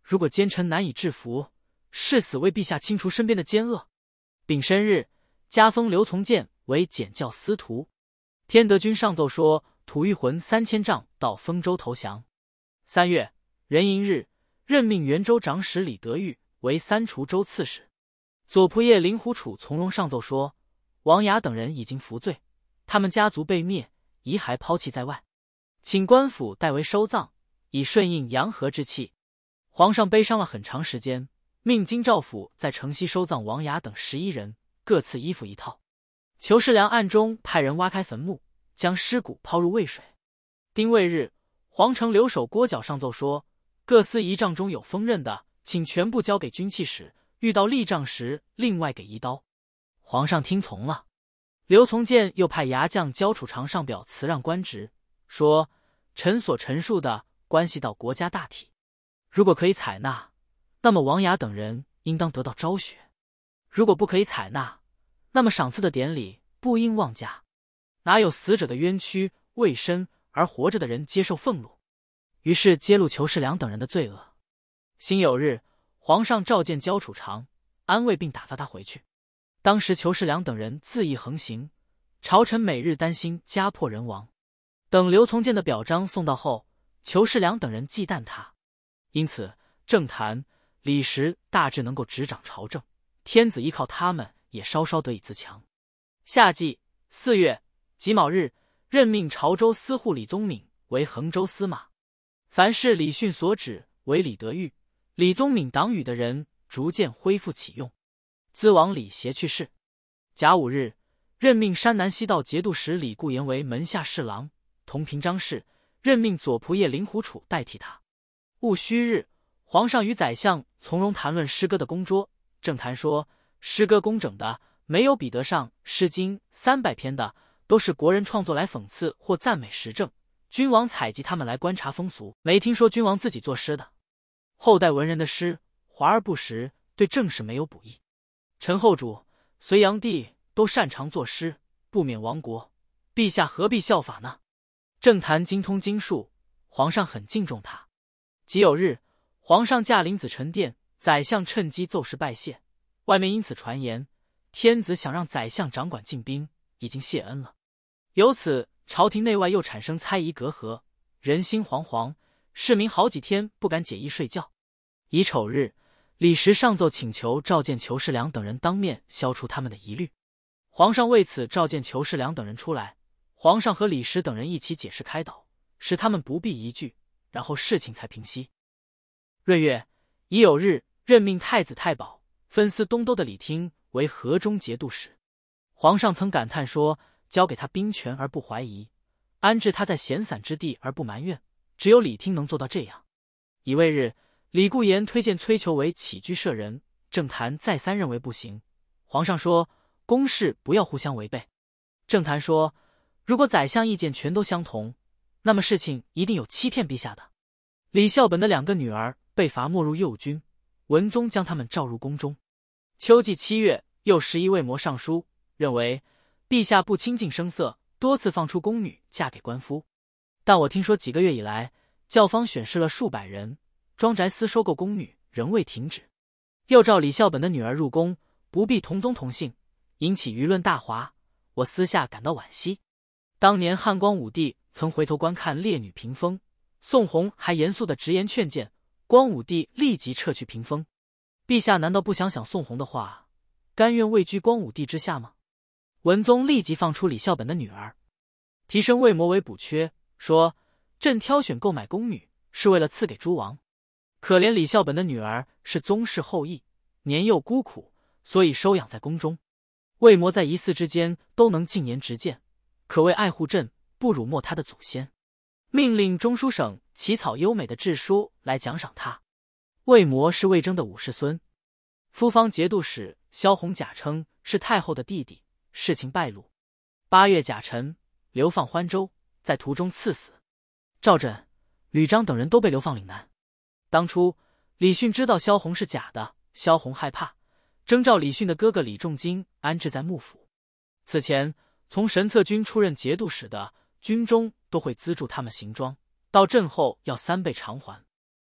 如果奸臣难以制服，誓死为陛下清除身边的奸恶。丙申日，加封刘从谏为检校司徒。天德军上奏说，吐玉浑3000丈到丰州投降。3月，壬寅日，任命元州长史李德裕为三滁州刺史。左仆射令狐楚从容上奏说，王雅等人已经服罪，他们家族被灭，遗骸抛弃在外，请官府代为收葬，以顺应阳和之气。皇上悲伤了很长时间，命京兆府在城西收葬王雅等11人，各赐衣服1套。裘世良暗中派人挖开坟墓，将尸骨抛入渭水。丁未日，皇城留守郭角上奏说，各司仪仗中有锋刃的，请全部交给军器使，遇到立仗时另外给1刀。皇上听从了。刘从谏又派牙将焦楚长上表辞让官职，说臣所陈述的关系到国家大体，如果可以采纳，那么王雅等人应当得到昭雪；如果不可以采纳，那么赏赐的典礼不应妄加。哪有死者的冤屈未申而活着的人接受俸禄？于是揭露裘世良等人的罪恶。辛酉日，皇上召见焦楚长，安慰并打发他回去。当时裘世良等人恣意横行，朝臣每日担心家破人亡。等刘从谏的表彰送到后，裘世良等人忌惮他，因此政坛、李实大致能够执掌朝政，天子依靠他们也稍稍得以自强。夏季4月己卯日，任命潮州司户李宗闵为衡州司马。凡是李训所指为李德裕、李宗闵党羽的人，逐渐恢复启用。资王李协去世。甲午日，任命山南西道节度使李固言为门下侍郎、同平章事，任命左仆射令狐楚代替他。戊戌日，皇上与宰相从容谈论诗歌的公桌，正谈说，诗歌工整的没有比得上《诗经》300篇的，都是国人创作来讽刺或赞美时政，君王采集他们来观察风俗，没听说君王自己作诗的。后代文人的诗华而不实，对政事没有补益。陈后主、隋炀帝都擅长作诗，不免亡国，陛下何必效法呢？政坛精通经术，皇上很敬重他。己酉日，皇上驾临紫宸殿，宰相趁机奏事拜谢。外面因此传言，天子想让宰相掌管禁兵，已经谢恩了。由此，朝廷内外又产生猜疑隔阂，人心惶惶，市民好几天不敢解衣睡觉。乙丑日，李实上奏请求召见裘世良等人，当面消除他们的疑虑。皇上为此召见裘世良等人出来，皇上和李实等人一起解释开导，使他们不必疑惧，然后事情才平息。闰月，乙酉日，任命太子太保、分司东都的李听为河中节度使。皇上曾感叹说，交给他兵权而不怀疑，安置他在闲散之地而不埋怨，只有李听能做到这样。乙未日，李固言推荐崔裘为起居舍人，政坛再三认为不行。皇上说，公事不要互相违背。政坛说，如果宰相意见全都相同，那么事情一定有欺骗陛下的。李孝本的2个女儿被罚没入右军，文宗将他们召入宫中。秋季7月，又11位模上书，认为陛下不清净声色，多次放出宫女嫁给官夫。但我听说几个月以来，教坊选试了数百人，庄宅司收购宫女仍未停止。又召李孝本的女儿入宫，不必同宗同姓，引起舆论大哗。我私下感到惋惜。当年汉光武帝曾回头观看烈女屏风，宋弘还严肃地直言劝谏，光武帝立即撤去屏风。陛下难道不想想宋弘的话，甘愿位居光武帝之下吗？文宗立即放出李孝本的女儿，提升魏模为补缺，说朕挑选购买宫女是为了赐给诸王，可怜李孝本的女儿是宗室后裔，年幼孤苦，所以收养在宫中。魏模在一嗣之间都能进言直谏，可谓爱护朕，不辱没他的祖先。命令中书省起草优美的制书来奖赏他。魏模是魏征的5世孙，夫方节度使萧弘假称是太后的弟弟，事情败露。8月甲辰，流放欢州，在途中赐死。赵枕、吕章等人都被流放岭南。当初李训知道萧弘是假的，萧弘害怕，征召李训的哥哥李仲经安置在幕府。此前从神策军出任节度使的，军中都会资助他们行装，到镇后要3倍偿还。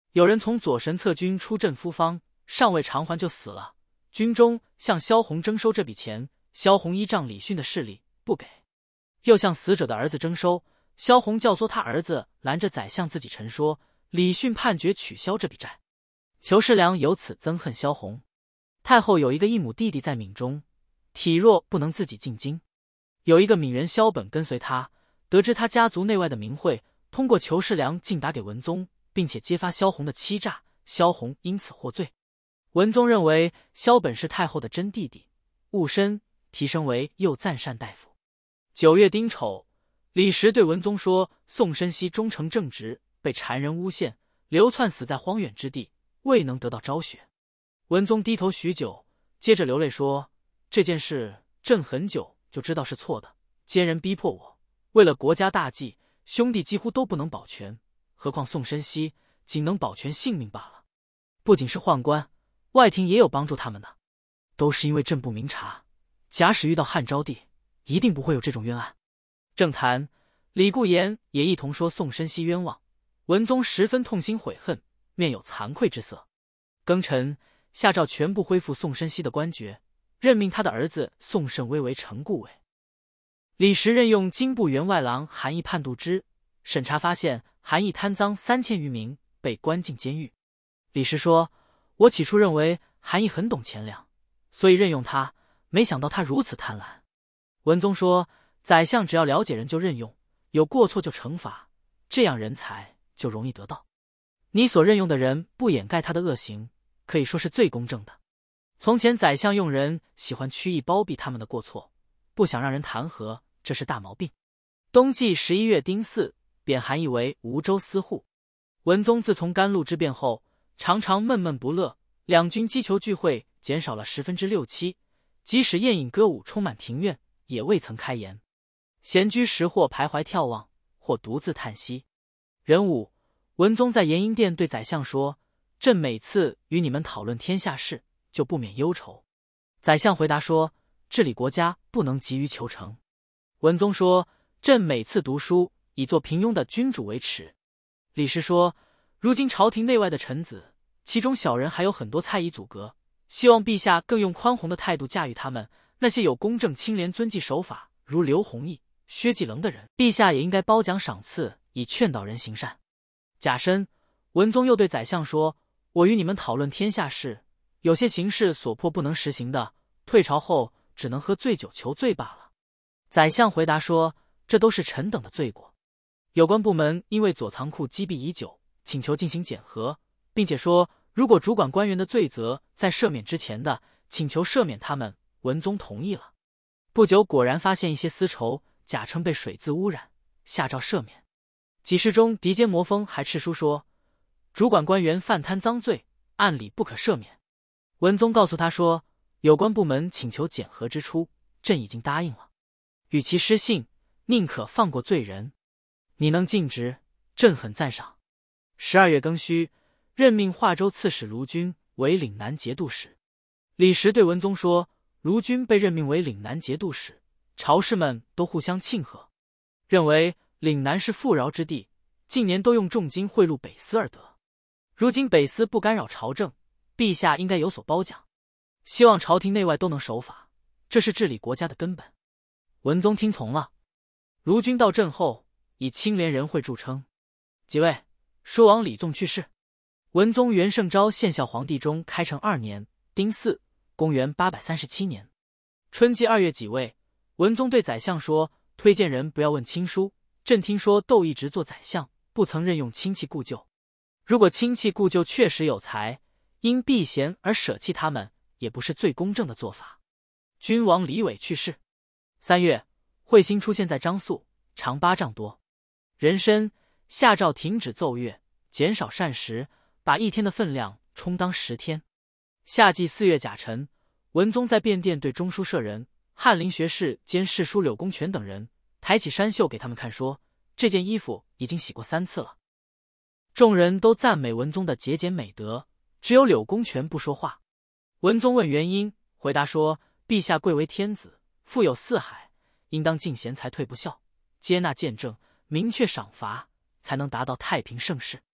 有人从左神策军出镇夫方，尚未偿还就死了。军中向萧红征收这笔钱，萧红依仗李训的势力不给，又向死者的儿子征收。萧红教唆他儿子拦着宰相自己陈说，李训判决取消这笔债。裘世良由此憎恨萧红。太后有一个异母弟弟在闽中，体弱不能自己进京，有一个闽人萧本跟随他，得知他家族内外的名讳，通过裘世良进达给文宗，并且揭发萧红的欺诈，萧红因此获罪。文宗认为萧本是太后的真弟弟，戊申提升为右赞善大夫。9月丁丑，李时对文宗说，宋申锡忠诚正直，被谗人诬陷，流窜死在荒远之地，未能得到昭雪。文宗低头许久，接着流泪说，这件事朕很久就知道是错的，奸人逼迫我，为了国家大计，兄弟几乎都不能保全，何况宋申锡仅能保全性命罢了。不仅是宦官，外廷也有帮助他们的，都是因为朕不明察，假使遇到汉昭帝，一定不会有这种冤案。政坛李固言也一同说宋申锡冤枉，文宗十分痛心悔恨，面有惭愧之色。庚辰，下诏全部恢复宋申锡的官爵，任命他的儿子宋慎微为成顾尉。李时任用经部员外郎韩毅判度之，审查发现韩毅贪赃3000余名，被关进监狱。李时说，我起初认为韩毅很懂钱粮，所以任用他，没想到他如此贪婪。文宗说，宰相只要了解人就任用，有过错就惩罚，这样人才就容易得到。你所任用的人不掩盖他的恶行，可以说是最公正的。从前宰相用人喜欢曲意包庇他们的过错，不想让人弹劾，这是大毛病。冬季11月丁巳，贬韩毅为梧州司户。文宗自从甘露之变后，常常闷闷不乐，两军击球聚会减少了6/7%，即使宴饮歌舞充满庭院，也未曾开言。闲居时或徘徊眺望，或独自叹息。壬午，文宗在延英殿对宰相说，朕每次与你们讨论天下事，就不免忧愁。宰相回答说，治理国家不能急于求成。文宗说，朕每次读书，以做平庸的君主为耻。李时说，如今朝廷内外的臣子，其中小人还有很多猜疑阻隔，希望陛下更用宽宏的态度驾驭他们。那些有公正清廉遵纪守法，如刘弘毅、薛继棱的人，陛下也应该褒奖赏赐，以劝导人行善。甲申，文宗又对宰相说，我与你们讨论天下事，有些形势所迫不能实行的，退朝后只能喝醉酒求罪罢了。宰相回答说，这都是臣等的罪过。有关部门因为左藏库积弊已久，请求进行检核，并且说，如果主管官员的罪责在赦免之前的，请求赦免他们。文宗同意了。不久果然发现一些私仇，假称被水渍污染，下诏赦免。几事中狄坚魔风还敕书说，主管官员犯贪赃罪，按理不可赦免。文宗告诉他说，有关部门请求检核之初，朕已经答应了，与其失信，宁可放过罪人。你能尽职，朕很赞赏。12月庚戌，任命华州刺史卢均为岭南节度使。李时对文宗说，卢均被任命为岭南节度使，朝士们都互相庆贺，认为岭南是富饶之地，近年都用重金贿赂北司而得。如今北司不干扰朝政，陛下应该有所褒奖，希望朝廷内外都能守法，这是治理国家的根本。文宗听从了。卢均到镇后，以清廉仁惠著称。即位，书王李纵去世。文宗元圣昭献孝皇帝中开成2年丁巳，公元837年春季2月己未，文宗对宰相说，推荐人不要问亲疏，朕听说窦一直做宰相，不曾任用亲戚故旧。如果亲戚故旧确实有才，因避嫌而舍弃他们，也不是最公正的做法。君王李伟去世。3月，彗星出现在张宿，长8丈多。壬申，下诏停止奏乐，减少膳食，把1天的分量充当10天。夏季4月甲辰，文宗在便殿对中书舍人、翰林学士兼侍书柳公权等人抬起衫袖给他们看，说，这件衣服已经洗过3次了。众人都赞美文宗的节俭美德，只有柳公权不说话。文宗问原因，回答说，陛下贵为天子，富有4海，应当敬贤才退不孝，接纳谏政，明确赏罚，才能达到太平盛世。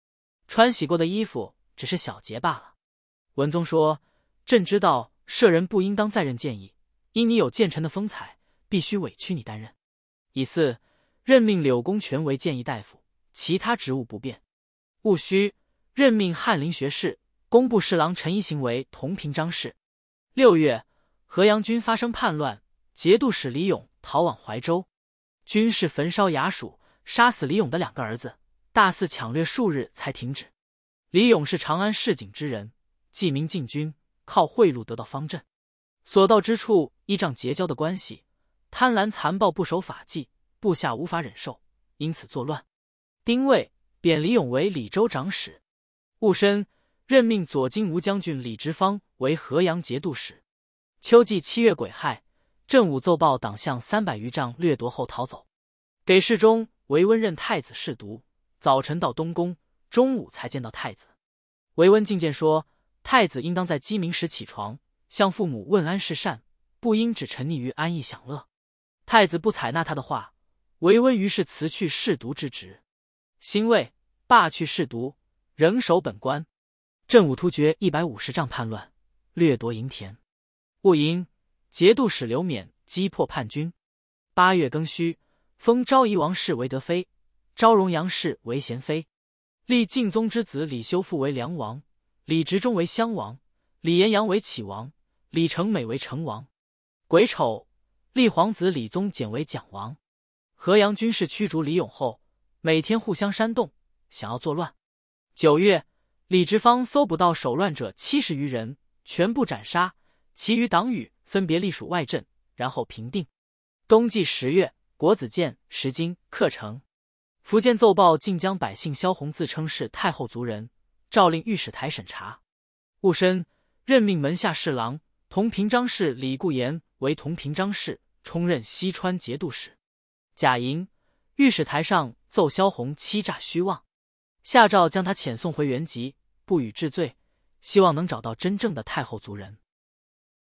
穿洗过的衣服只是小节罢了。文宗说：“朕知道舍人不应当再任谏议，因你有谏臣的风采，必须委屈你担任。以四，任命柳公权为谏议大夫，其他职务不变。戊戌，任命翰林学士、工部侍郎陈一行为同平章事。6月，河阳军发生叛乱，节度使李勇逃往怀州，军士焚烧衙署，杀死李勇的2个儿子，大肆抢掠数日才停止。李勇是长安市井之人，记名进军，靠贿赂得到方阵，所到之处依仗结交的关系，贪婪残暴，不守法纪，部下无法忍受，因此作乱。丁未，贬李勇为李州长史。戊申，任命左金吾将军李直方为河阳节度使。秋季7月癸亥，正午奏报党项300余丈掠夺后逃走，给事中韦温任太子侍读，早晨到东宫，中午才见到太子。韦温进谏说，太子应当在鸡鸣时起床，向父母问安示善，不应只沉溺于安逸享乐。太子不采纳他的话，韦温于是辞去侍读之职。辛未，罢去侍读，仍守本官。正午突厥150丈叛乱，掠夺营田。戊寅，节度使刘勉击破叛军。8月庚戌，封昭仪王氏为德妃，昭容杨氏为贤妃，立敬宗之子李修复为梁王，李执中为襄王，李延阳为启王，李成美为成王。癸丑，立皇子李宗简为蒋王。河阳军士驱逐李勇后，每天互相煽动，想要作乱。9月，李直方搜捕到守乱者70余人，全部斩杀，其余党羽分别隶属外镇，然后平定。冬季10月，国子监、石经、克城。福建奏报晋江百姓萧红自称是太后族人，诏令御史台审查。戊申，任命门下侍郎、同平章事李固言为同平章事，充任西川节度使。甲寅，御史台上奏萧红欺诈虚妄，下诏将他遣送回原籍，不予治罪，希望能找到真正的太后族人。